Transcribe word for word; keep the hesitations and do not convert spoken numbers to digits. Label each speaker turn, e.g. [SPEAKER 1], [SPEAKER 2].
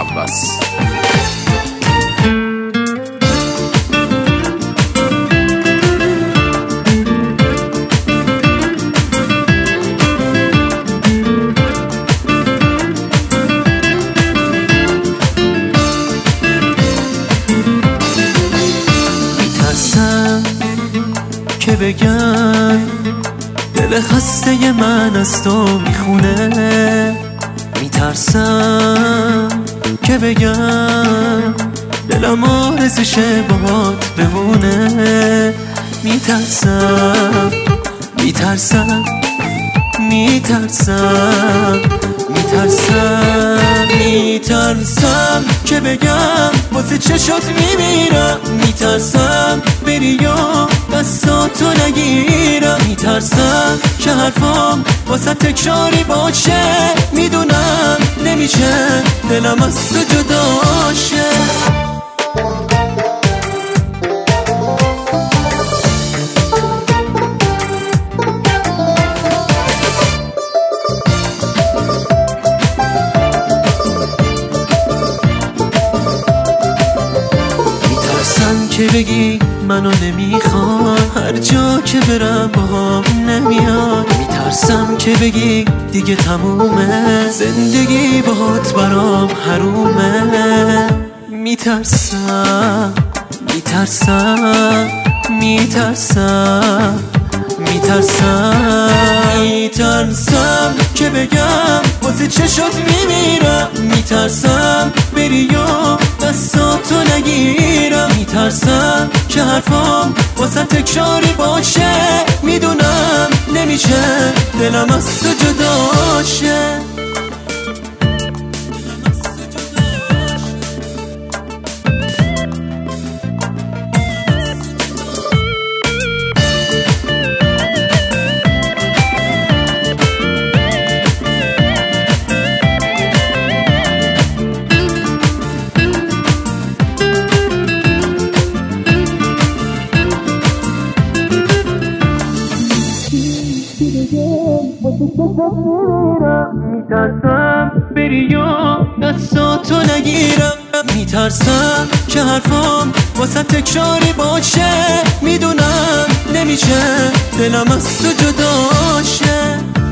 [SPEAKER 1] عباس.
[SPEAKER 2] میترسم که بگم دل خسته من از تو میخونه، میترسم که بگم دلم آرزشه باهات بمونه، میترسم میترسم میترسم میترسم میترسم که بگم واسه چشات میمیرم، میترسم بری و دستاتو نگیرم، میترسم که حرفام واسه تکراری باشه، میدونم نمیشه دلم از تو جدا شه. که بگی منو نمیخوای، هر جا که برم باهم نمیاد، میترسم که بگی دیگه تمومه، زندگی باهات برام حرومه، میترسم میترسم میترسم میترسم میترسم که بگم واسه چشات میمیرم، میترسم بری و دستاتو نگیرم، میترسم که حرفام واسه تکراری باشه، میدونم نمیشه دلم از تو جدا شه. میترسم بری و دستاتو نگیرم، میترسم که حرفام واسه تکراری باشه، میدونم نمیشه دلم از تو جدا شه.